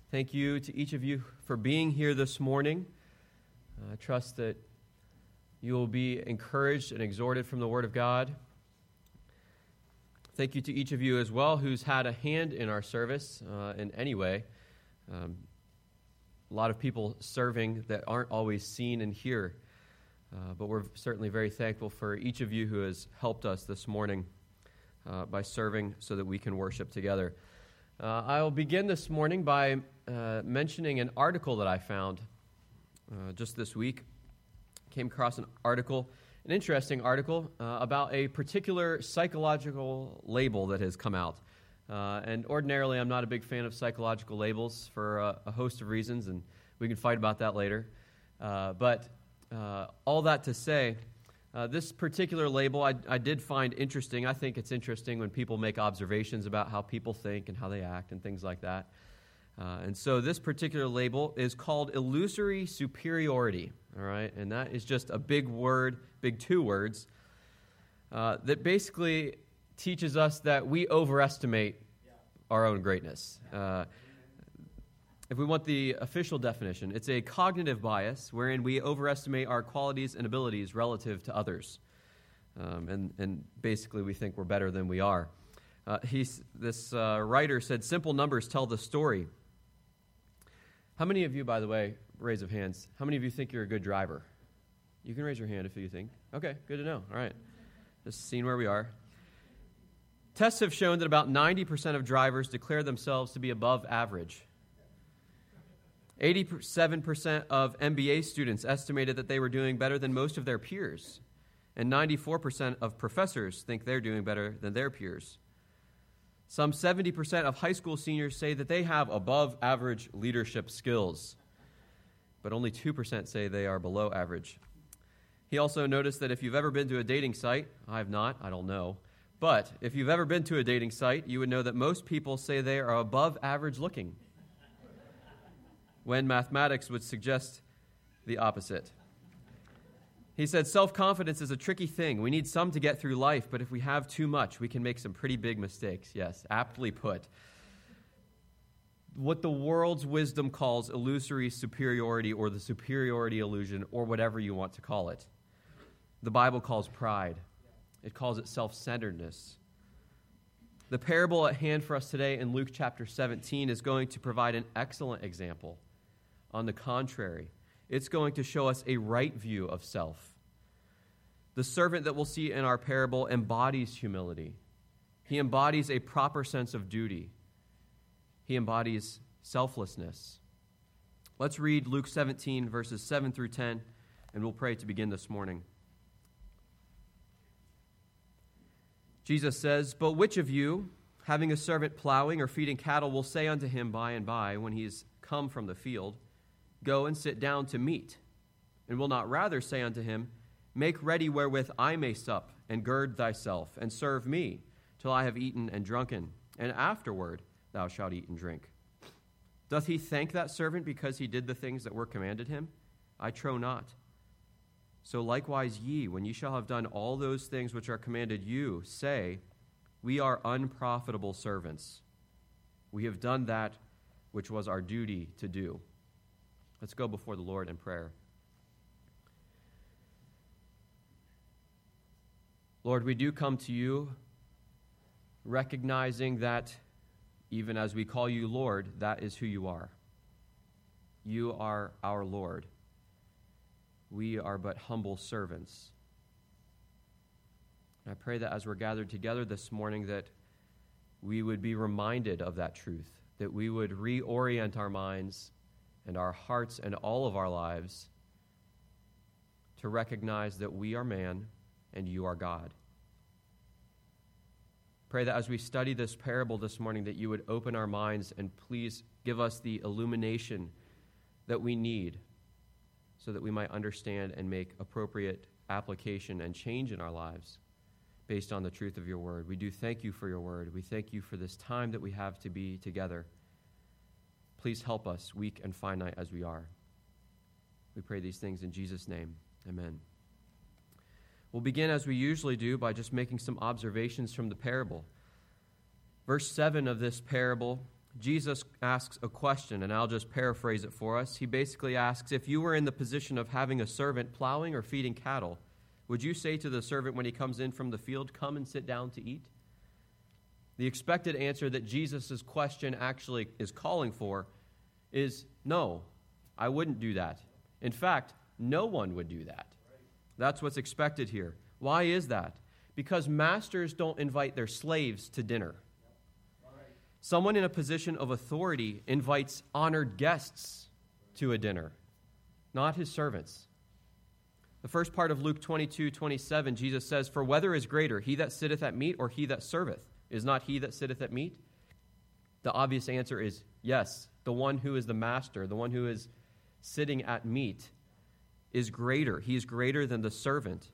Thank you to each of you for being here this morning. I trust that you will be encouraged and exhorted from the Word of God. Thank you to each of you as well who's had a hand in our service in any way. A lot of people serving that aren't always seen and hear, but we're certainly very thankful for each of you who has helped us this morning by serving so that we can worship together. I'll begin this morning by mentioning an article that I found just this week. Came across an interesting article about a particular psychological label that has come out. And ordinarily, I'm not a big fan of psychological labels for a host of reasons, and we can fight about that later. But all that to say, this particular label I did find interesting. I think it's interesting when people make observations about how people think and how they act and things like that. And so this particular label is called illusory superiority, all right? And that is just a big word, big two words, that basically teaches us that we overestimate our own greatness. If we want the official definition, it's a cognitive bias wherein we overestimate our qualities and abilities relative to others. And basically we think we're better than we are. This writer said, simple numbers tell the story. How many of you, by the way, raise of hands, how many of you think you're a good driver? You can raise your hand if you think. Okay, good to know. All right. Just seeing where we are. Tests have shown that about 90% of drivers declare themselves to be above average. 87% of MBA students estimated that they were doing better than most of their peers, and 94% of professors think they're doing better than their peers. Some 70% of high school seniors say that they have above-average leadership skills, but only 2% say they are below average. He also noticed that if you've ever been to a dating site, I have not, I don't know, but if you've ever been to a dating site, you would know that most people say they are above average looking, when mathematics would suggest the opposite. He said, self-confidence is a tricky thing. We need some to get through life, but if we have too much, we can make some pretty big mistakes. Yes, aptly put. What the world's wisdom calls illusory superiority or the superiority illusion or whatever you want to call it, the Bible calls pride. It calls it self-centeredness. The parable at hand for us today in Luke chapter 17 is going to provide an excellent example. On the contrary, it's going to show us a right view of self. The servant that we'll see in our parable embodies humility. He embodies a proper sense of duty. He embodies selflessness. Let's read Luke 17, verses 7 through 10, and we'll pray to begin this morning. Jesus says, "But which of you, having a servant plowing or feeding cattle, will say unto him by and by, when he is come from the field, Go and sit down to meat, and will not rather say unto him, Make ready wherewith I may sup, and gird thyself, and serve me, till I have eaten and drunken, and afterward thou shalt eat and drink? Doth he thank that servant because he did the things that were commanded him? I trow not. So likewise ye, when ye shall have done all those things which are commanded you, say, We are unprofitable servants. We have done that which was our duty to do." Let's go before the Lord in prayer. Lord, we do come to you recognizing that even as we call you Lord, that is who you are. You are our Lord. We are but humble servants. And I pray that as we're gathered together this morning, that we would be reminded of that truth, that we would reorient our minds and our hearts and all of our lives to recognize that we are man and you are God. Pray that as we study this parable this morning, that you would open our minds and please give us the illumination that we need so that we might understand and make appropriate application and change in our lives based on the truth of your word. We do thank you for your word. We thank you for this time that we have to be together. Please help us, weak and finite as we are. We pray these things in Jesus' name. Amen. We'll begin, as we usually do, by just making some observations from the parable. Verse 7 of this parable, Jesus asks a question, and I'll just paraphrase it for us. He basically asks, if you were in the position of having a servant plowing or feeding cattle, would you say to the servant when he comes in from the field, come and sit down to eat? The expected answer that Jesus' question actually is calling for is, no, I wouldn't do that. In fact, no one would do that. That's what's expected here. Why is that? Because masters don't invite their slaves to dinner. Someone in a position of authority invites honored guests to a dinner, not his servants. The first part of Luke 22:27, Jesus says, for whether is greater, he that sitteth at meat or he that serveth? Is not he that sitteth at meat? The obvious answer is yes. The one who is the master, the one who is sitting at meat, is greater. He is greater than the servant.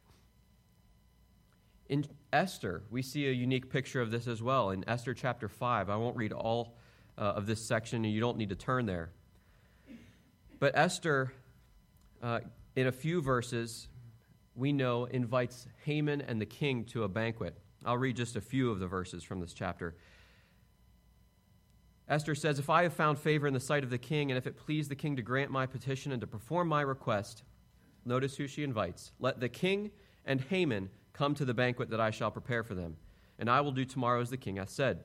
In Esther, we see a unique picture of this as well. In Esther chapter 5, I won't read all of this section, and you don't need to turn there. But Esther, in a few verses, we know, invites Haman and the king to a banquet. I'll read just a few of the verses from this chapter. Esther says, if I have found favor in the sight of the king, and if it please the king to grant my petition and to perform my request, notice who she invites. Let the king and Haman come to the banquet that I shall prepare for them, and I will do tomorrow as the king hath said.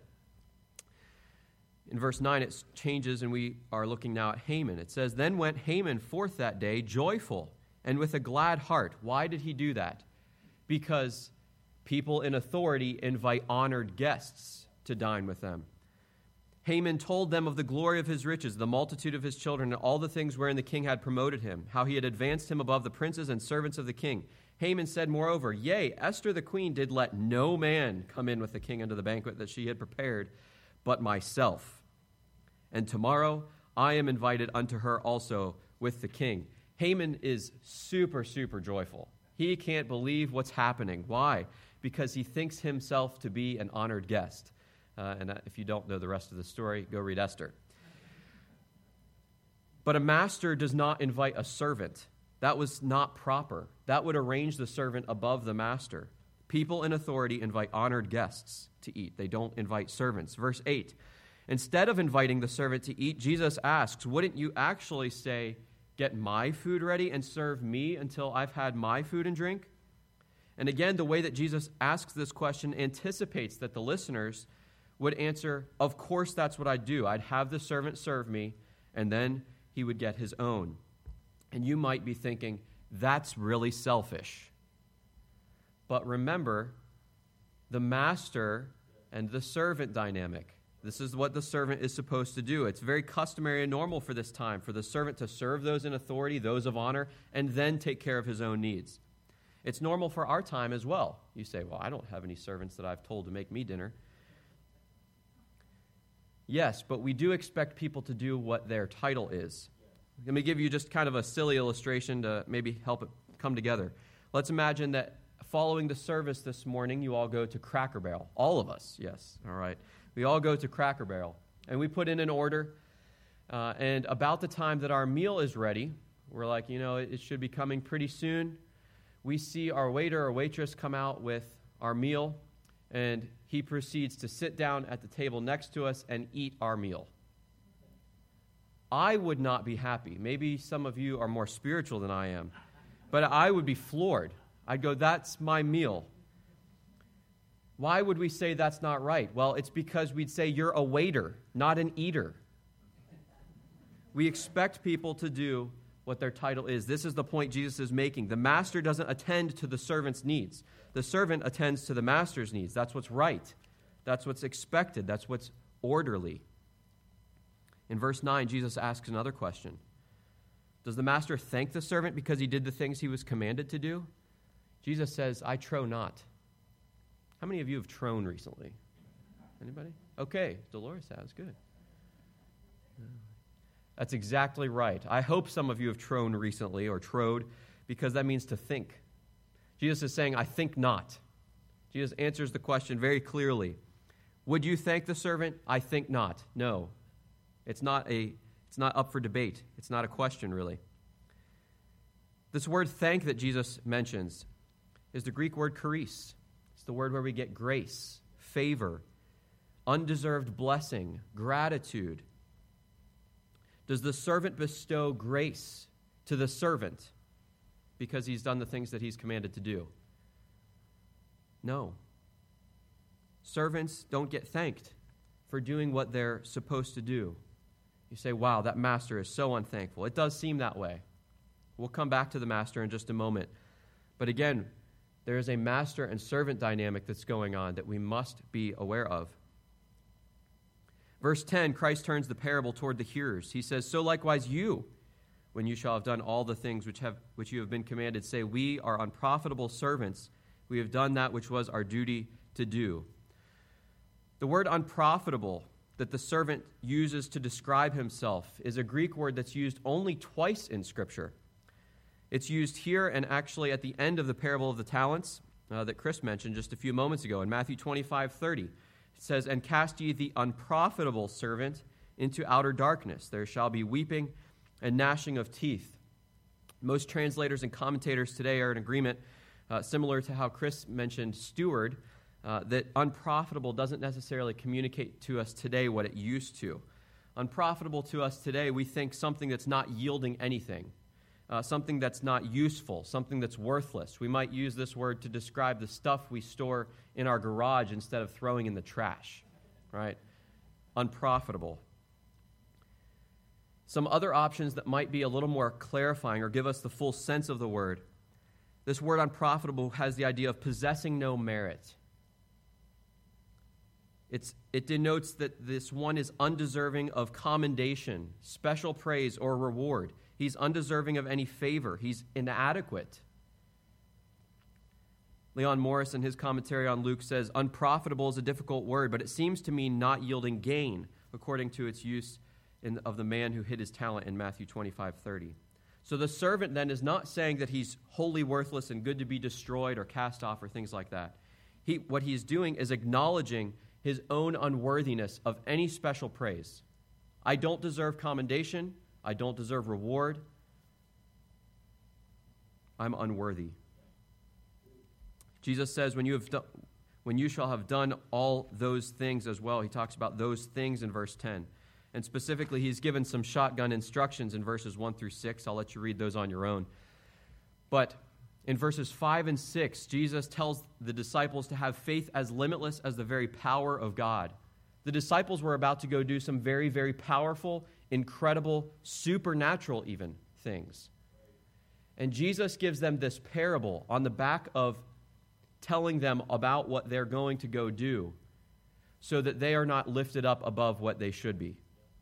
In verse 9, it changes, and we are looking now at Haman. It says, then went Haman forth that day joyful and with a glad heart. Why did he do that? Because people in authority invite honored guests to dine with them. Haman told them of the glory of his riches, the multitude of his children, and all the things wherein the king had promoted him, how he had advanced him above the princes and servants of the king. Haman said, moreover, yea, Esther the queen did let no man come in with the king unto the banquet that she had prepared, but myself. And tomorrow I am invited unto her also with the king. Haman is super, super joyful. He can't believe what's happening. Why? Because he thinks himself to be an honored guest. And if you don't know the rest of the story, go read Esther. But a master does not invite a servant. That was not proper. That would arrange the servant above the master. People in authority invite honored guests to eat. They don't invite servants. Verse 8, instead of inviting the servant to eat, Jesus asks, wouldn't you actually say, get my food ready and serve me until I've had my food and drink? And again, the way that Jesus asks this question anticipates that the listeners would answer, of course that's what I'd do. I'd have the servant serve me, and then he would get his own. And you might be thinking, that's really selfish. But remember, the master and the servant dynamic. This is what the servant is supposed to do. It's very customary and normal for this time, for the servant to serve those in authority, those of honor, and then take care of his own needs. It's normal for our time as well. You say, well, I don't have any servants that I've told to make me dinner. Yes, but we do expect people to do what their title is. Let me give you just kind of a silly illustration to maybe help it come together. Let's imagine that following the service this morning, you all go to Cracker Barrel. All of us, yes, all right. We all go to Cracker Barrel, and we put in an order, and about the time that our meal is ready, we're like, it should be coming pretty soon. We see our waiter or waitress come out with our meal, and he proceeds to sit down at the table next to us and eat our meal. I would not be happy. Maybe some of you are more spiritual than I am, but I would be floored. I'd go, that's my meal. Why would we say that's not right? Well, it's because we'd say you're a waiter, not an eater. We expect people to do what their title is. This is the point Jesus is making. The master doesn't attend to the servant's needs. The servant attends to the master's needs. That's what's right. That's what's expected. That's what's orderly. In verse 9, Jesus asks another question. Does the master thank the servant because he did the things he was commanded to do? Jesus says, I trow not. How many of you have trown recently? Anybody? Okay, Dolores has. Good. That's exactly right. I hope some of you have trown recently or trowed, because that means to think. Jesus is saying, I think not. Jesus answers the question very clearly. Would you thank the servant? I think not. No. It's not up for debate. It's not a question, really. This word thank that Jesus mentions is the Greek word charis. It's the word where we get grace, favor, undeserved blessing, gratitude? Does the servant bestow grace to the servant because he's done the things that he's commanded to do? No. Servants don't get thanked for doing what they're supposed to do. You say, wow, that master is so unthankful. It does seem that way. We'll come back to the master in just a moment. But again, there is a master and servant dynamic that's going on that we must be aware of. Verse 10, Christ turns the parable toward the hearers. He says, so likewise you, when you shall have done all the things which you have been commanded, say, we are unprofitable servants. We have done that which was our duty to do. The word unprofitable that the servant uses to describe himself is a Greek word that's used only twice in Scripture. It's used here and actually at the end of the parable of the talents that Chris mentioned just a few moments ago in Matthew 25:30. It says, and cast ye the unprofitable servant into outer darkness. There shall be weeping and gnashing of teeth. Most translators and commentators today are in agreement, similar to how Chris mentioned steward, that unprofitable doesn't necessarily communicate to us today what it used to. Unprofitable to us today, we think something that's not yielding anything, something that's not useful, something that's worthless. We might use this word to describe the stuff we store in our garage instead of throwing in the trash, right? Unprofitable. Some other options that might be a little more clarifying or give us the full sense of the word. This word unprofitable has the idea of possessing no merit. It denotes that this one is undeserving of commendation, special praise, or reward. He's undeserving of any favor. He's inadequate. Leon Morris, in his commentary on Luke, says, unprofitable is a difficult word, but it seems to mean not yielding gain, according to its use of the man who hid his talent in Matthew 25:30. So the servant then is not saying that he's wholly worthless and good to be destroyed or cast off or things like that. What he's doing is acknowledging his own unworthiness of any special praise. I don't deserve commendation. I don't deserve reward. I'm unworthy. Jesus says, when you shall have done all those things as well, he talks about those things in verse 10. And specifically, he's given some shotgun instructions in verses 1 through 6. I'll let you read those on your own. But in verses 5 and 6, Jesus tells the disciples to have faith as limitless as the very power of God. The disciples were about to go do some very, very powerful, incredible, supernatural even things. And Jesus gives them this parable on the back of telling them about what they're going to go do so that they are not lifted up above what they should be.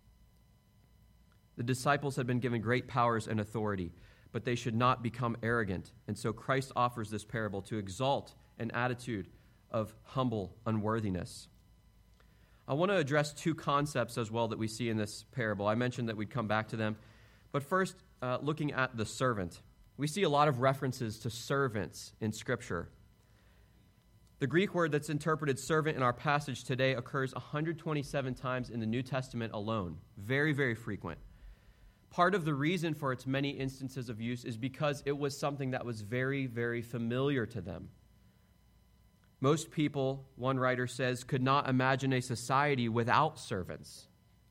The disciples had been given great powers and authority, but they should not become arrogant. And so Christ offers this parable to exalt an attitude of humble unworthiness. I want to address two concepts as well that we see in this parable. I mentioned that we'd come back to them. But first, looking at the servant. We see a lot of references to servants in Scripture. The Greek word that's interpreted servant in our passage today occurs 127 times in the New Testament alone. Very, very frequent. Part of the reason for its many instances of use is because it was something that was very, very familiar to them. Most people, one writer says, could not imagine a society without servants.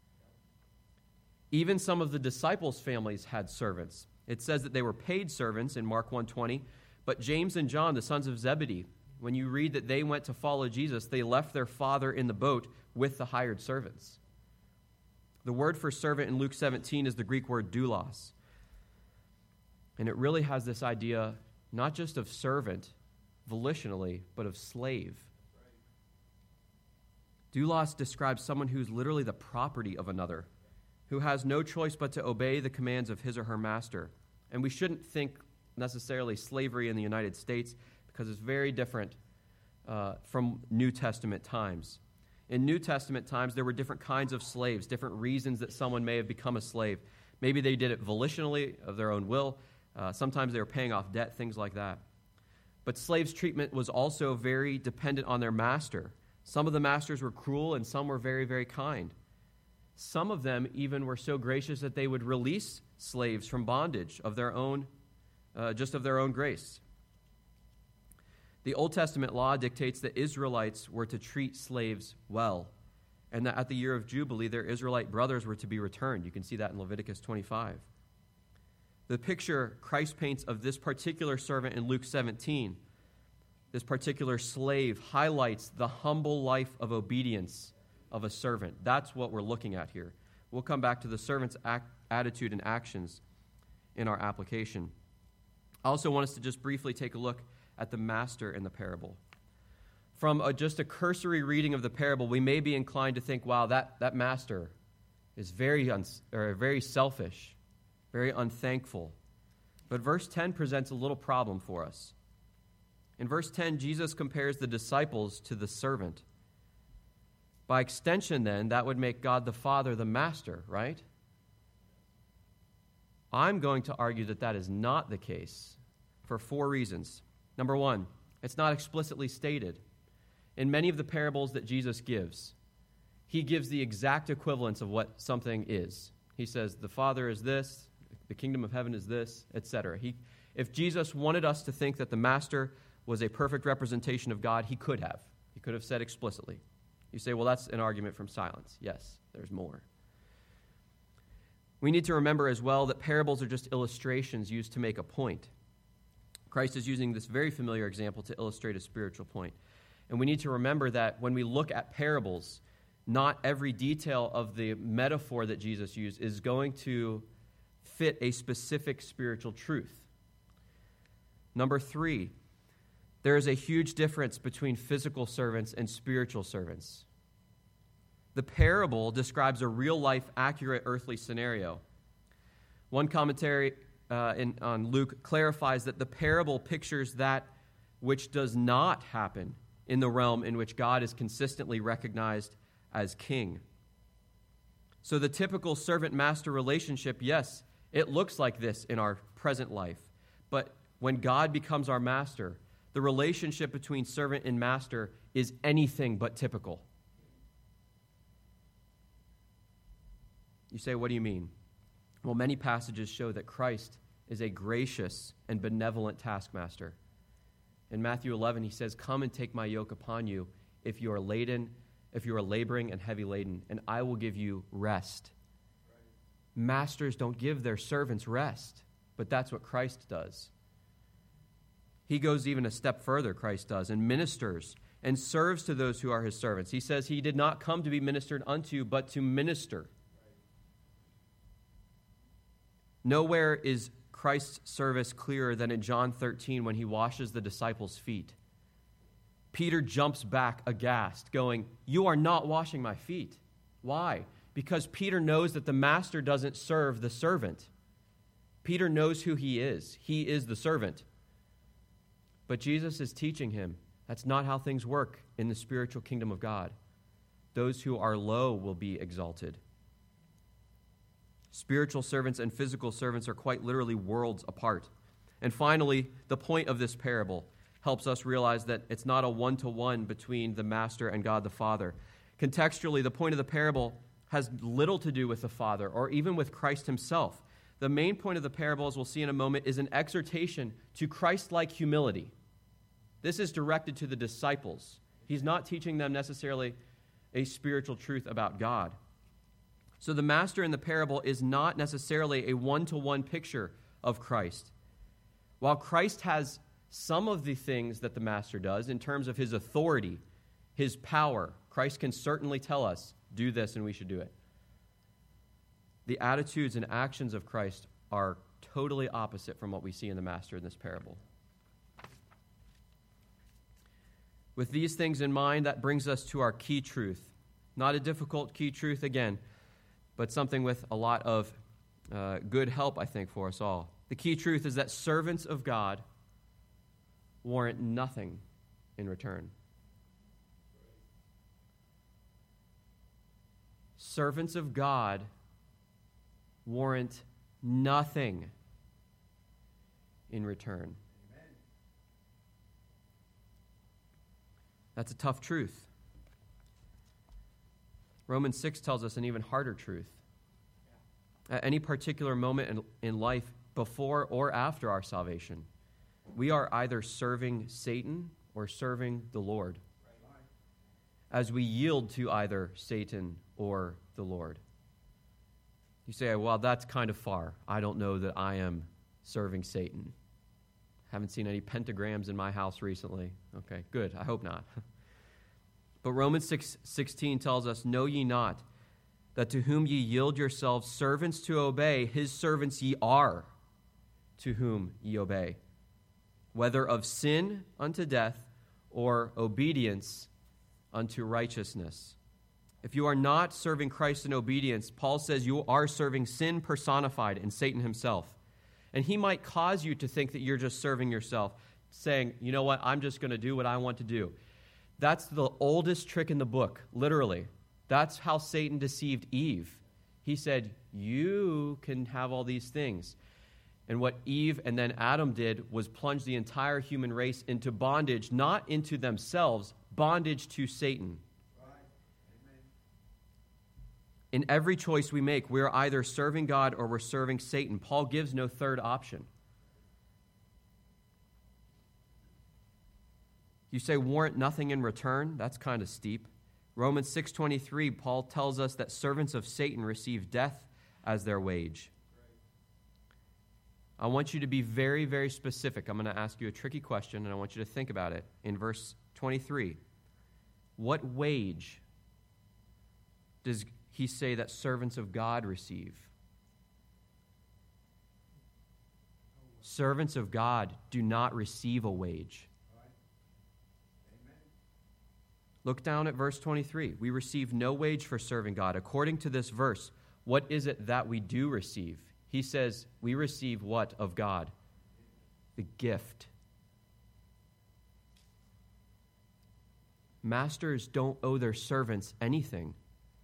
Even some of the disciples' families had servants. It says that they were paid servants in Mark 1:20, but James and John, the sons of Zebedee, when you read that they went to follow Jesus, they left their father in the boat with the hired servants. The word for servant in Luke 17 is the Greek word doulos. And it really has this idea not just of servant volitionally, but of slave. Doulos describes someone who's literally the property of another, who has no choice but to obey the commands of his or her master. And we shouldn't think necessarily slavery in the United States because it's very different from New Testament times. In New Testament times, there were different kinds of slaves, different reasons that someone may have become a slave. Maybe they did it volitionally, of their own will. Sometimes they were paying off debt, things like that. But slaves' treatment was also very dependent on their master. Some of the masters were cruel and some were very, very kind. Some of them even were so gracious that they would release slaves from bondage of their own, just of their own grace. The Old Testament law dictates that Israelites were to treat slaves well. and that at the year of Jubilee, their Israelite brothers were to be returned. You can see that in Leviticus 25. The picture Christ paints of this particular servant in Luke 17, this particular slave, highlights the humble life of obedience of a servant. That's what we're looking at here. We'll come back to the servant's attitude and actions in our application. I also want us to just briefly take a look at the master in the parable. From just a cursory reading of the parable, we may be inclined to think, wow, that master is very selfish, very unthankful. But verse 10 presents a little problem for us. In verse 10, Jesus compares the disciples to the servant. By extension, then, that would make God the Father the master, right? I'm going to argue that that is not the case for 4 reasons. Number 1, it's not explicitly stated. In many of the parables that Jesus gives, he gives the exact equivalence of what something is. He says, the Father is this, the kingdom of heaven is this, etc. If Jesus wanted us to think that the master was a perfect representation of God, he could have. He could have said explicitly. You say, well, that's an argument from silence. Yes, there's more. We need to remember as well that parables are just illustrations used to make a point. Christ is using this very familiar example to illustrate a spiritual point. And we need to remember that when we look at parables, not every detail of the metaphor that Jesus used is going to fit a specific spiritual truth. Number 3, there is a huge difference between physical servants and spiritual servants. The parable describes a real-life, accurate earthly scenario. One commentary on Luke clarifies that the parable pictures that which does not happen in the realm in which God is consistently recognized as king. So the typical servant-master relationship, yes, it looks like this in our present life. But when God becomes our master, the relationship between servant and master is anything but typical. You say, what do you mean? Well, many passages show that Christ is a gracious and benevolent taskmaster. In Matthew 11, he says, come and take my yoke upon you if you are laboring and heavy laden, and I will give you rest. Right. Masters don't give their servants rest, but that's what Christ does. He goes even a step further, Christ does, and ministers and serves to those who are his servants. He says he did not come to be ministered unto, but to minister. Nowhere is Christ's service clearer than in John 13 when he washes the disciples' feet. Peter jumps back aghast, going, you are not washing my feet. Why? Because Peter knows that the master doesn't serve the servant. Peter knows who he is. He is the servant. But Jesus is teaching him that's not how things work in the spiritual kingdom of God. Those who are low will be exalted. Spiritual servants and physical servants are quite literally worlds apart. And finally, the point of this parable helps us realize that it's not a one-to-one between the master and God the Father. Contextually, the point of the parable has little to do with the Father or even with Christ himself. The main point of the parable, as we'll see in a moment, is an exhortation to Christ-like humility. This is directed to the disciples. He's not teaching them necessarily a spiritual truth about God. So the master in the parable is not necessarily a one-to-one picture of Christ. While Christ has some of the things that the master does in terms of his authority, his power, Christ can certainly tell us, do this and we should do it. The attitudes and actions of Christ are totally opposite from what we see in the master in this parable. With these things in mind, that brings us to our key truth. Not a difficult key truth again, but something with a lot of good help, I think, for us all. The key truth is that servants of God warrant nothing in return. Servants of God warrant nothing in return. Amen. That's a tough truth. Romans 6 tells us an even harder truth. At any particular moment in life, before or after our salvation, we are either serving Satan or serving the Lord. as we yield to either Satan or the Lord. You say, well, that's kind of far. I don't know that I am serving Satan. Haven't seen any pentagrams in my house recently. Okay, good. I hope not. But Romans 6:16 tells us, know ye not that to whom ye yield yourselves servants to obey, his servants ye are, to whom ye obey, whether of sin unto death or obedience unto righteousness. If you are not serving Christ in obedience, Paul says you are serving sin personified in Satan himself. And he might cause you to think that you're just serving yourself, saying, you know what, I'm just going to do what I want to do. That's the oldest trick in the book, literally. That's how Satan deceived Eve. He said, you can have all these things. And what Eve and then Adam did was plunge the entire human race into bondage, not into themselves, bondage to Satan. In every choice we make, we're either serving God or we're serving Satan. Paul gives no third option. You say, warrant nothing in return? That's kind of steep. Romans 6:23, Paul tells us that servants of Satan receive death as their wage. I want you to be very, very specific. I'm going to ask you a tricky question, and I want you to think about it. In verse 23, what wage does he say that servants of God receive? Servants of God do not receive a wage. Look down at verse 23. We receive no wage for serving God. According to this verse, what is it that we do receive? He says we receive what of God? The gift. Masters don't owe their servants anything.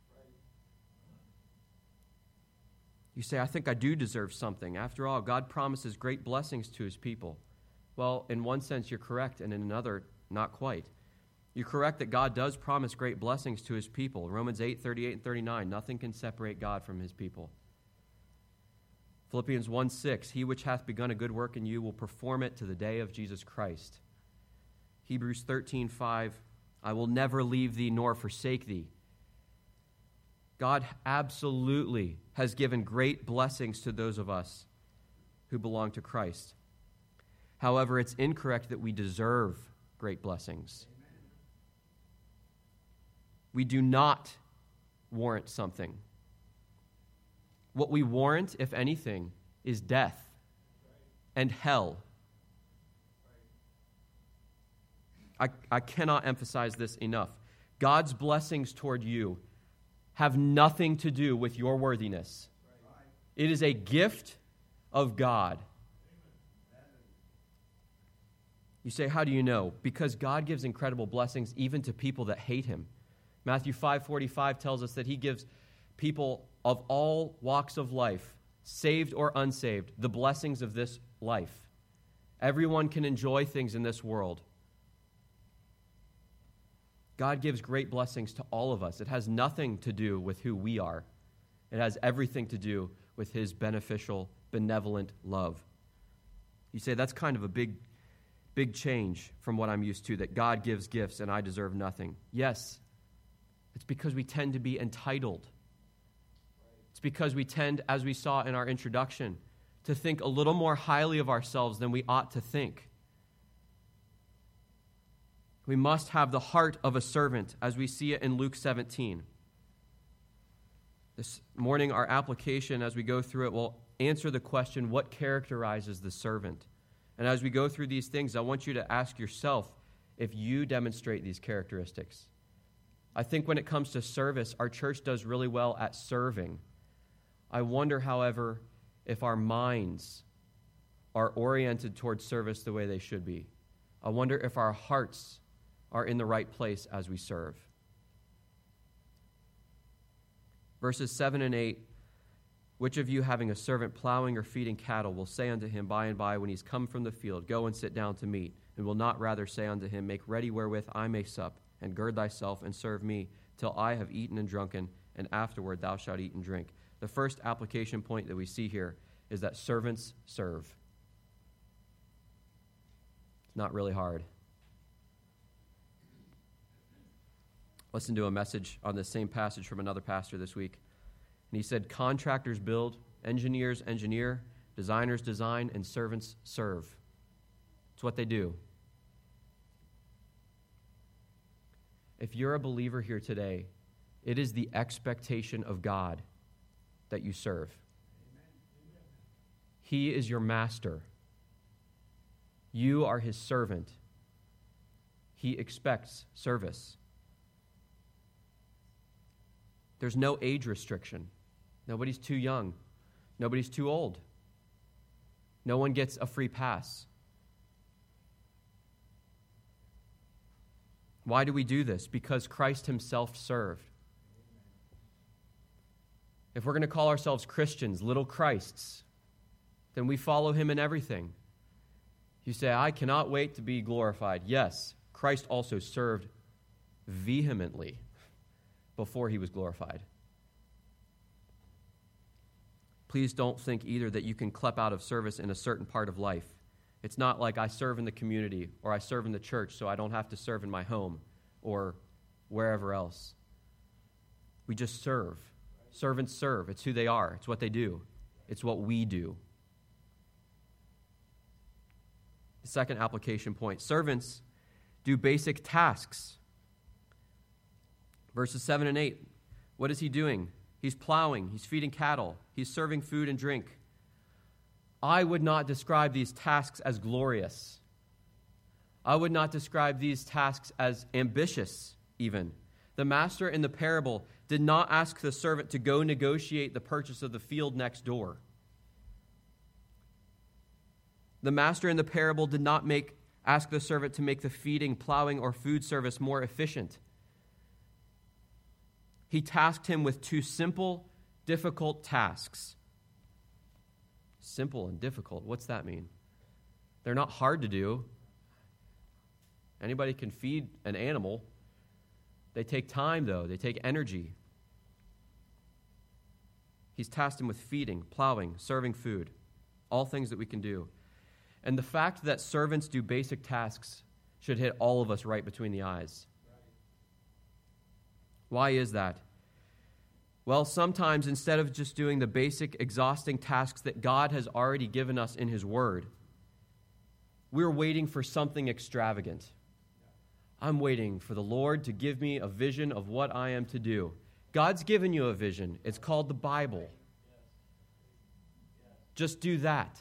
You say, I think I do deserve something. After all, God promises great blessings to his people. Well, in one sense, you're correct, and in another, not quite. You're correct that God does promise great blessings to his people. Romans 8:38 and 39, nothing can separate God from his people. Philippians 1:6, he which hath begun a good work in you will perform it to the day of Jesus Christ. Hebrews 13:5, I will never leave thee nor forsake thee. God absolutely has given great blessings to those of us who belong to Christ. However, it's incorrect that we deserve great blessings. We do not warrant something. What we warrant, if anything, is death and hell. I cannot emphasize this enough. God's blessings toward you have nothing to do with your worthiness. It is a gift of God. You say, how do you know? Because God gives incredible blessings even to people that hate him. Matthew 5:45 tells us that he gives people of all walks of life, saved or unsaved, the blessings of this life. Everyone can enjoy things in this world. God gives great blessings to all of us. It has nothing to do with who we are. It has everything to do with his beneficial, benevolent love. You say, that's kind of a big change from what I'm used to, that God gives gifts and I deserve nothing. Yes, it's because we tend to be entitled. It's because we tend, as we saw in our introduction, to think a little more highly of ourselves than we ought to think. We must have the heart of a servant, as we see it in Luke 17. This morning, our application, as we go through it, will answer the question, what characterizes the servant? And as we go through these things, I want you to ask yourself if you demonstrate these characteristics. I think when it comes to service, our church does really well at serving. I wonder, however, if our minds are oriented towards service the way they should be. I wonder if our hearts are in the right place as we serve. Verses 7 and 8, which of you having a servant plowing or feeding cattle will say unto him by and by when he's come from the field, go and sit down to meat, and will not rather say unto him, make ready wherewith I may sup, and gird thyself and serve me, till I have eaten and drunken, and afterward thou shalt eat and drink. The first application point that we see here is that servants serve. It's not really hard. Listened to a message on this same passage from another pastor this week. And he said, contractors build, engineers engineer, designers design, and servants serve. It's what they do. If you're a believer here today, it is the expectation of God that you serve. He is your master. You are his servant. He expects service. There's no age restriction. Nobody's too young. Nobody's too old. No one gets a free pass. Why do we do this? Because Christ himself served. If we're going to call ourselves Christians, little Christs, then we follow him in everything. You say, I cannot wait to be glorified. Yes, Christ also served vehemently before he was glorified. Please don't think either that you can clep out of service in a certain part of life. It's not like I serve in the community or I serve in the church so I don't have to serve in my home or wherever else. We just serve. Servants serve. It's who they are. It's what they do. It's what we do. The second application point. Servants do basic tasks. Verses 7 and 8. What is he doing? He's plowing. He's feeding cattle. He's serving food and drink. I would not describe these tasks as glorious. I would not describe these tasks as ambitious, even. The master in the parable did not ask the servant to go negotiate the purchase of the field next door. The master in the parable did not ask the servant to make the feeding, plowing, or food service more efficient. He tasked him with two simple, difficult tasks. Simple and difficult. What's that mean? They're not hard to do. Anybody can feed an animal. They take time, though. They take energy. He's tasked him with feeding, plowing, serving food, all things that we can do. And the fact that servants do basic tasks should hit all of us right between the eyes. Why is that? Well, sometimes instead of just doing the basic, exhausting tasks that God has already given us in his word, we're waiting for something extravagant. I'm waiting for the Lord to give me a vision of what I am to do. God's given you a vision. It's called the Bible. Just do that.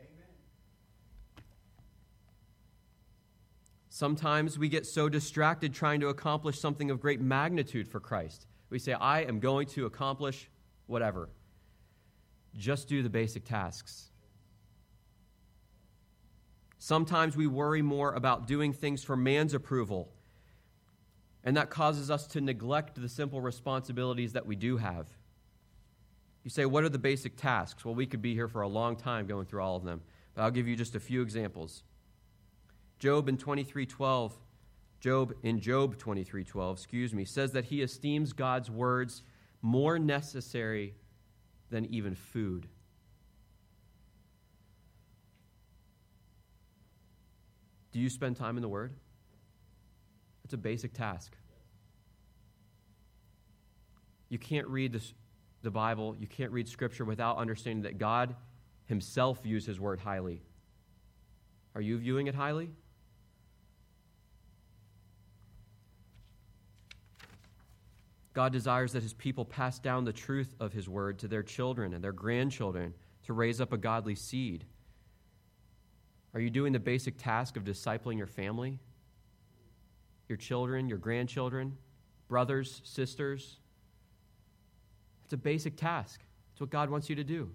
Sometimes we get so distracted trying to accomplish something of great magnitude for Christ. We say, I am going to accomplish whatever. Just do the basic tasks. Sometimes we worry more about doing things for man's approval, and that causes us to neglect the simple responsibilities that we do have. You say, what are the basic tasks? Well, we could be here for a long time going through all of them, but I'll give you just a few examples. Job in Job 23:12, says that he esteems God's words more necessary than even food. Do you spend time in the Word? It's a basic task. You can't read the Bible, you can't read Scripture without understanding that God himself views his Word highly. Are you viewing it highly? God desires that his people pass down the truth of his word to their children and their grandchildren to raise up a godly seed. Are you doing the basic task of discipling your family, your children, your grandchildren, brothers, sisters? It's a basic task. It's what God wants you to do.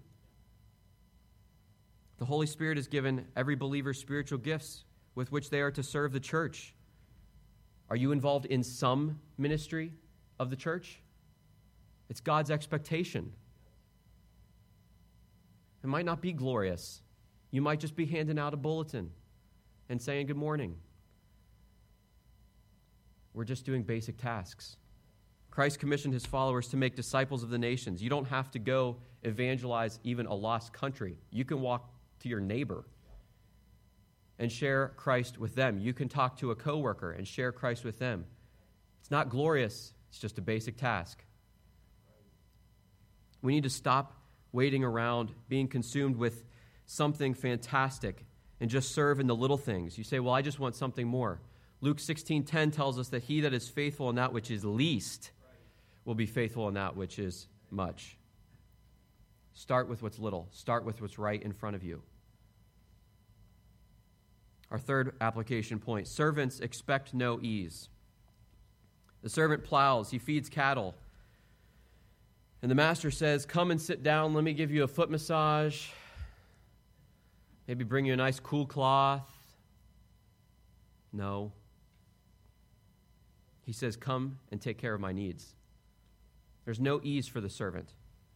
The Holy Spirit has given every believer spiritual gifts with which they are to serve the church. Are you involved in some ministry of the church? It's God's expectation. It might not be glorious. You might just be handing out a bulletin and saying good morning. We're just doing basic tasks. Christ commissioned his followers to make disciples of the nations. You don't have to go evangelize even a lost country. You can walk to your neighbor and share Christ with them. You can talk to a coworker and share Christ with them. It's not glorious. It's just a basic task. We need to stop waiting around, being consumed with something fantastic, and just serve in the little things. You say, well, I just want something more. Luke 16:10 tells us that he that is faithful in that which is least will be faithful in that which is much. Start with what's little. Start with what's right in front of you. Our third application point, servants expect no ease. The servant plows, he feeds cattle. And the master says, come and sit down, let me give you a foot massage. Maybe bring you a nice cool cloth. No. He says, come and take care of my needs. There's no ease for the servant.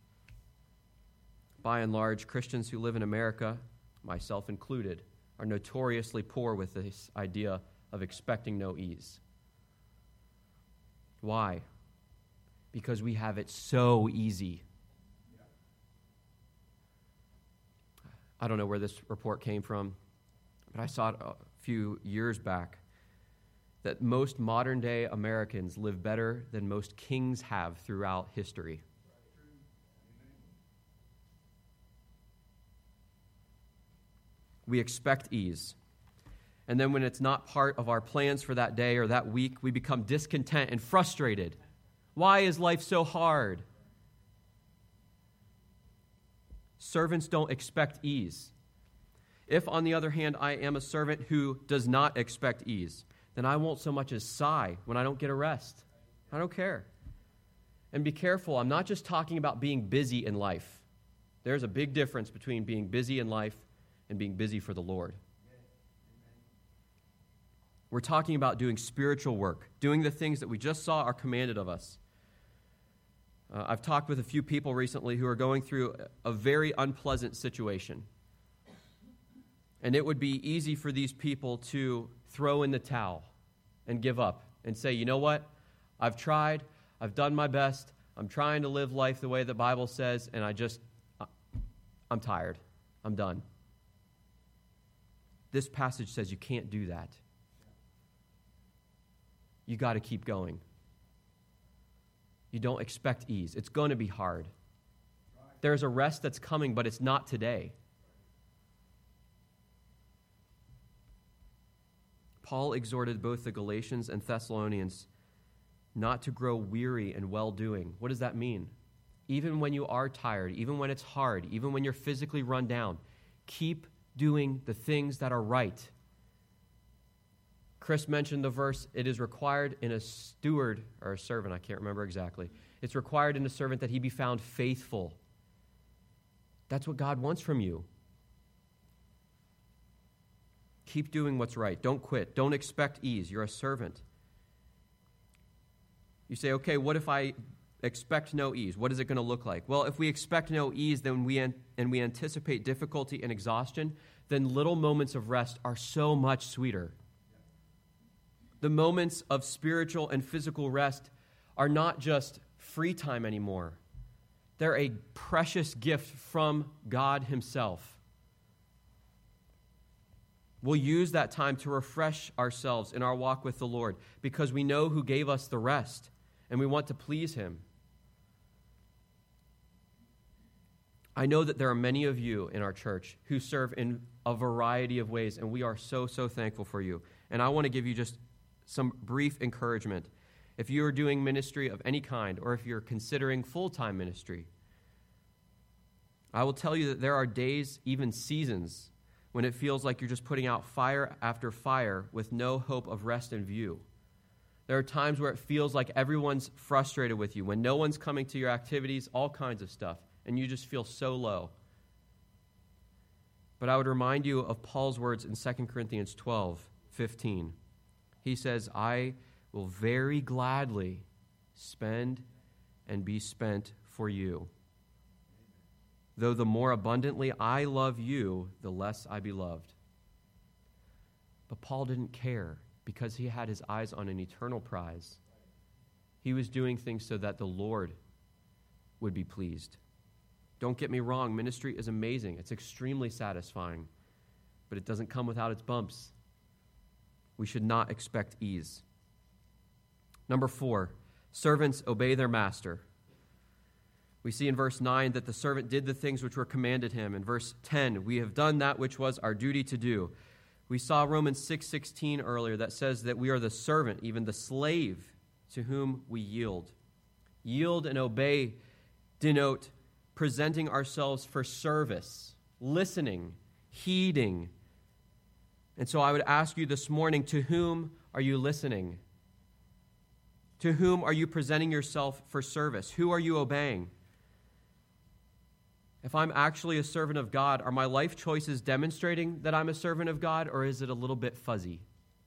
By and large, Christians who live in America, myself included, are notoriously poor with this idea of expecting no ease. Why? Because we have it so easy. I don't know where this report came from, but I saw it a few years back, that most modern-day Americans live better than most kings have throughout history. We expect ease. And then when it's not part of our plans for that day or that week, we become discontent and frustrated. Why is life so hard? Servants don't expect ease. If, on the other hand, I am a servant who does not expect ease, then I won't so much as sigh when I don't get a rest. I don't care. And be careful, I'm not just talking about being busy in life. There's a big difference between being busy in life and being busy for the Lord. We're talking about doing spiritual work, doing the things that we just saw are commanded of us. I've talked with a few people recently who are going through a very unpleasant situation. And it would be easy for these people to throw in the towel and give up and say, you know what? I've tried. I've done my best. I'm trying to live life the way the Bible says, and I'm tired. I'm done. This passage says you can't do that. You got to keep going. You don't expect ease. It's going to be hard. There's a rest that's coming, but it's not today. Paul exhorted both the Galatians and Thessalonians not to grow weary in well-doing. What does that mean? Even when you are tired, even when it's hard, even when you're physically run down, keep doing the things that are right. Chris mentioned the verse, it is required in a steward or a servant, I can't remember exactly. It's required in a servant that he be found faithful. That's what God wants from you. Keep doing what's right. Don't quit. Don't expect ease. You're a servant. You say, okay, what if I expect no ease? What is it going to look like? Well, if we expect no ease, then we anticipate difficulty and exhaustion, then little moments of rest are so much sweeter. The moments of spiritual and physical rest are not just free time anymore. They're a precious gift from God himself. We'll use that time to refresh ourselves in our walk with the Lord because we know who gave us the rest and we want to please him. I know that there are many of you in our church who serve in a variety of ways, and we are so, so thankful for you. And I want to give you just some brief encouragement. If you are doing ministry of any kind, or if you're considering full-time ministry, I will tell you that there are days, even seasons, when it feels like you're just putting out fire after fire with no hope of rest in view. There are times where it feels like everyone's frustrated with you, when no one's coming to your activities, all kinds of stuff, and you just feel so low. But I would remind you of Paul's words in 2 Corinthians 12:15. He says, I will very gladly spend and be spent for you. Though the more abundantly I love you, the less I be loved. But Paul didn't care because he had his eyes on an eternal prize. He was doing things so that the Lord would be pleased. Don't get me wrong, ministry is amazing. It's extremely satisfying, but it doesn't come without its bumps. We should not expect ease. Number 4, servants obey their master. We see in verse 9 that the servant did the things which were commanded him. In verse 10, we have done that which was our duty to do. We saw Romans 6:16 earlier that says that we are the servant, even the slave, to whom we yield. Yield and obey denote presenting ourselves for service, listening, heeding. And so I would ask you this morning, to whom are you listening? To whom are you presenting yourself for service? Who are you obeying? If I'm actually a servant of God, are my life choices demonstrating that I'm a servant of God, or is it a little bit fuzzy?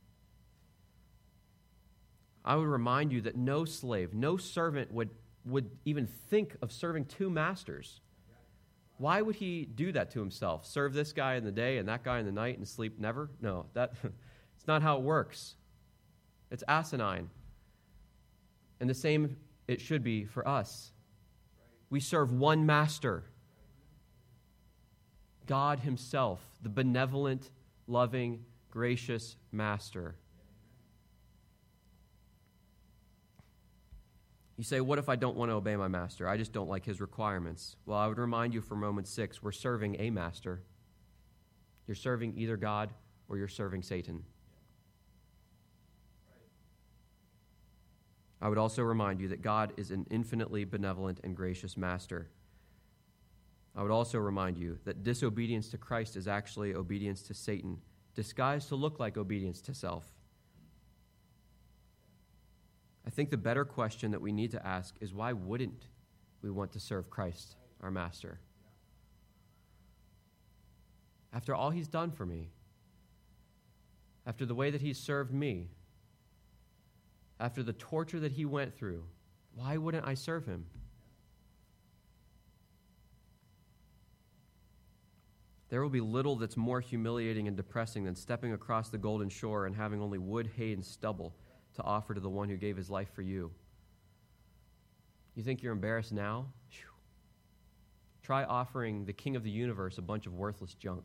I would remind you that no slave, no servant would even think of serving two masters. Why would he do that to himself? Serve this guy in the day and that guy in the night and sleep never? No, it's not how it works. It's asinine. And the same it should be for us. We serve one master, God himself, the benevolent, loving, gracious master. You say, what if I don't want to obey my master? I just don't like his requirements. Well, I would remind you from Romans 6, we're serving a master. You're serving either God or you're serving Satan. I would also remind you that God is an infinitely benevolent and gracious master. I would also remind you that disobedience to Christ is actually obedience to Satan, disguised to look like obedience to self. I think the better question that we need to ask is, why wouldn't we want to serve Christ, our master? After all he's done for me, after the way that he's served me, after the torture that he went through, why wouldn't I serve him? There will be little that's more humiliating and depressing than stepping across the golden shore and having only wood, hay, and stubble to offer to the one who gave his life for you. You think you're embarrassed now? Whew. Try offering the King of the universe a bunch of worthless junk.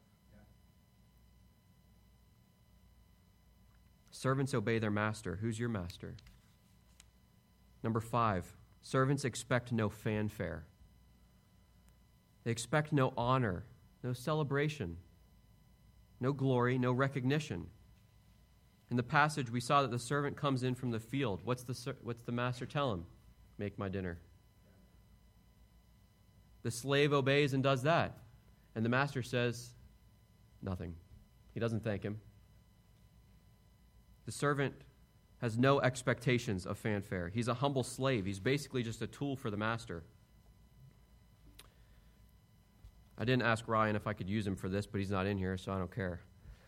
Servants obey their master. Who's your master? Number 5, servants expect no fanfare. They expect no honor, no celebration, no glory, no recognition. In the passage, we saw that the servant comes in from the field. What's the master tell him? Make my dinner. The slave obeys and does that. And the master says nothing. He doesn't thank him. The servant has no expectations of fanfare. He's a humble slave. He's basically just a tool for the master. I didn't ask Ryan if I could use him for this, but he's not in here, so I don't care.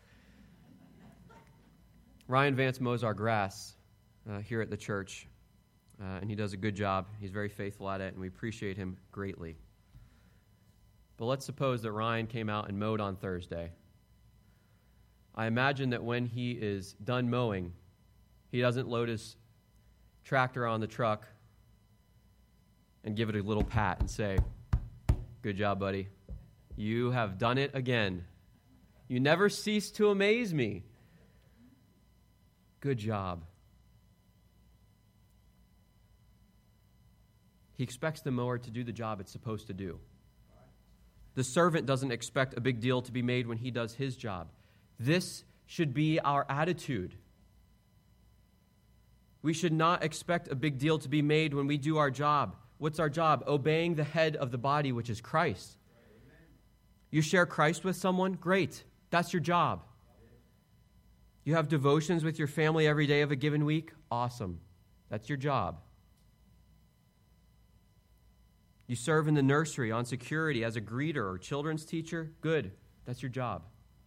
Ryan Vance mows our grass here at the church, and he does a good job. He's very faithful at it, and we appreciate him greatly. But let's suppose that Ryan came out and mowed on Thursday. I imagine that when he is done mowing, he doesn't load his tractor on the truck and give it a little pat and say, "Good job, buddy. You have done it again. You never cease to amaze me. Good job." He expects the mower to do the job it's supposed to do. The servant doesn't expect a big deal to be made when he does his job. This should be our attitude. We should not expect a big deal to be made when we do our job. What's our job? Obeying the head of the body, which is Christ. You share Christ with someone? Great. That's your job. You have devotions with your family every day of a given week? Awesome. That's your job. You serve in the nursery, on security, as a greeter or children's teacher? Good. That's your job.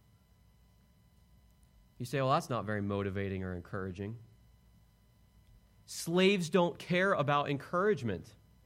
You say, well, that's not very motivating or encouraging. Slaves don't care about encouragement.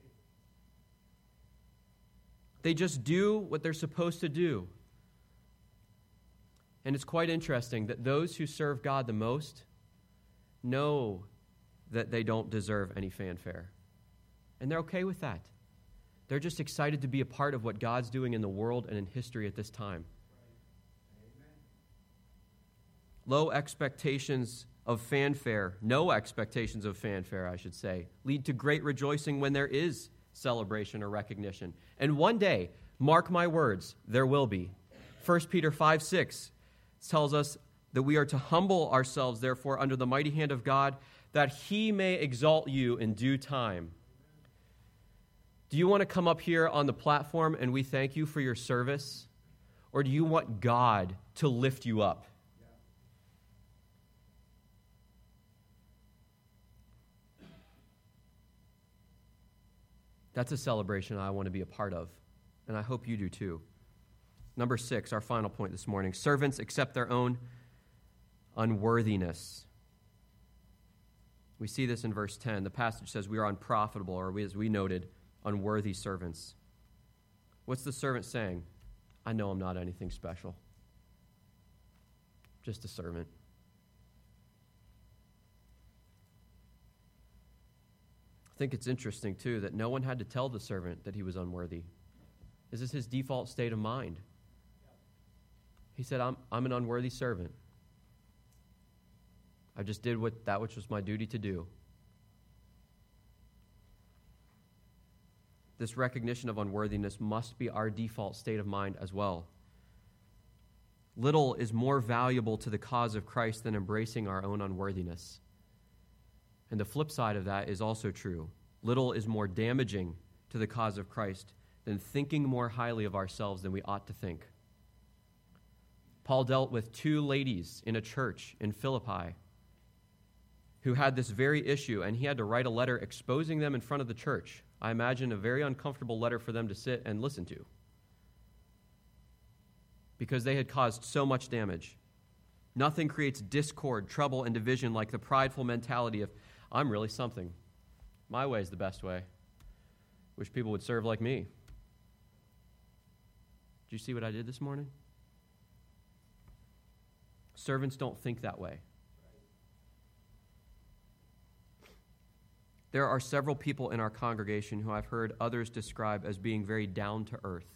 They just do what they're supposed to do. And it's quite interesting that those who serve God the most know that they don't deserve any fanfare. And they're okay with that. They're just excited to be a part of what God's doing in the world and in history at this time. Low expectations of fanfare, no expectations of fanfare, I should say, lead to great rejoicing when there is celebration or recognition. And one day, mark my words, there will be. 1 Peter 5:6 tells us that we are to humble ourselves, therefore, under the mighty hand of God, that he may exalt you in due time. Do you want to come up here on the platform and we thank you for your service? Or do you want God to lift you up? That's a celebration I want to be a part of, and I hope you do too. Number 6, our final point this morning. Servants accept their own unworthiness. We see this in verse 10. The passage says we are unprofitable, or as we noted, unworthy servants. What's the servant saying? I know I'm not anything special. Just a servant. I think it's interesting, too, that no one had to tell the servant that he was unworthy. This is his default state of mind. He said, I'm an unworthy servant. I just did that which was my duty to do. This recognition of unworthiness must be our default state of mind as well. Little is more valuable to the cause of Christ than embracing our own unworthiness. And the flip side of that is also true. Little is more damaging to the cause of Christ than thinking more highly of ourselves than we ought to think. Paul dealt with 2 ladies in a church in Philippi who had this very issue, and he had to write a letter exposing them in front of the church. I imagine a very uncomfortable letter for them to sit and listen to, because they had caused so much damage. Nothing creates discord, trouble, and division like the prideful mentality of, I'm really something. My way is the best way. Wish people would serve like me. Did you see what I did this morning? Servants don't think that way. There are several people in our congregation who I've heard others describe as being very down to earth.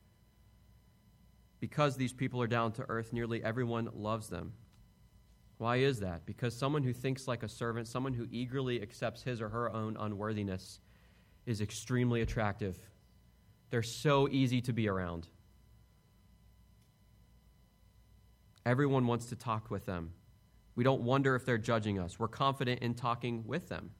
Because these people are down to earth, nearly everyone loves them. Why is that? Because someone who thinks like a servant, someone who eagerly accepts his or her own unworthiness, is extremely attractive. They're so easy to be around. Everyone wants to talk with them. We don't wonder if they're judging us. We're confident in talking with them.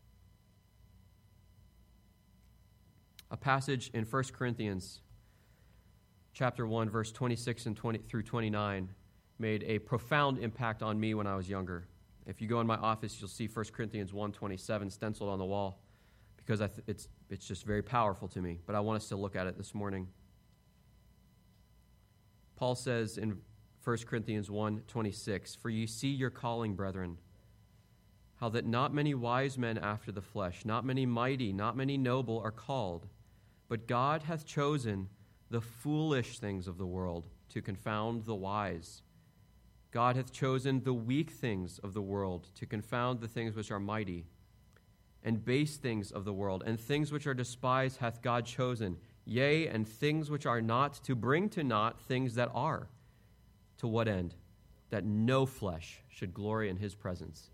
A passage in 1 Corinthians chapter 1, verse 26 and 20 through 29 made a profound impact on me when I was younger. If you go in my office, you'll see 1 Corinthians 1:27 stenciled on the wall, because it's just very powerful to me. But I want us to look at it this morning. Paul says in 1 Corinthians 1:26, "For ye see your calling, brethren, how that not many wise men after the flesh, not many mighty, not many noble are called, but God hath chosen the foolish things of the world to confound the wise. God hath chosen the weak things of the world to confound the things which are mighty. And base things of the world, and things which are despised hath God chosen, yea, and things which are not, to bring to naught things that are. To what end? That no flesh should glory in his presence."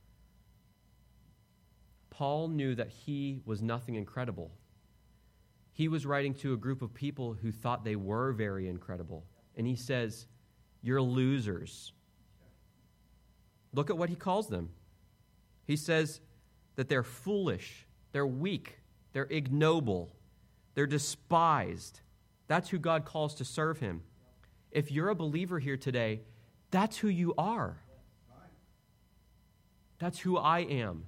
Paul knew that he was nothing incredible. He was writing to a group of people who thought they were very incredible. And he says, you're losers. Look at what he calls them. He says that they're foolish, they're weak, they're ignoble, they're despised. That's who God calls to serve him. If you're a believer here today, that's who you are. That's who I am.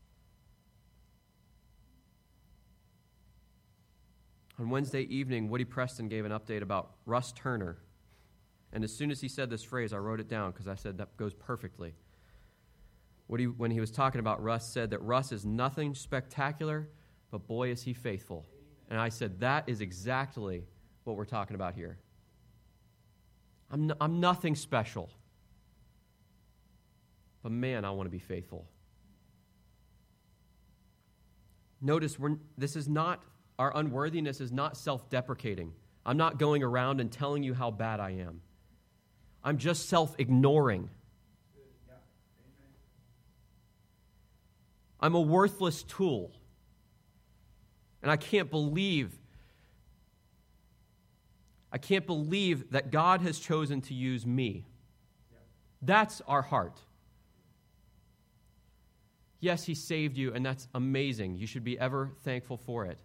On Wednesday evening, Woody Preston gave an update about Russ Turner. And as soon as he said this phrase, I wrote it down because I said that goes perfectly. Woody, when he was talking about Russ, said that Russ is nothing spectacular, but boy, is he faithful. And I said, that is exactly what we're talking about here. I'm nothing special. But man, I want to be faithful. Notice, this is not, our unworthiness is not self-deprecating. I'm not going around and telling you how bad I am. I'm just self-ignoring. I'm a worthless tool. And I can't believe that God has chosen to use me. That's our heart. Yes, he saved you, and that's amazing. You should be ever thankful for it.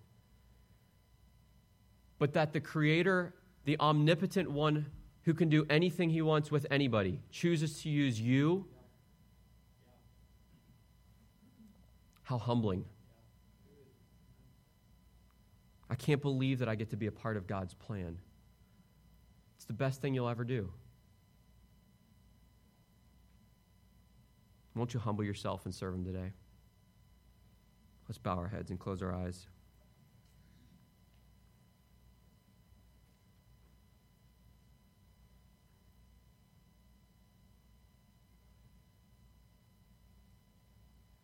But that the Creator, the omnipotent one who can do anything he wants with anybody, chooses to use you, how humbling. I can't believe that I get to be a part of God's plan. It's the best thing you'll ever do. Won't you humble yourself and serve him today? Let's bow our heads and close our eyes.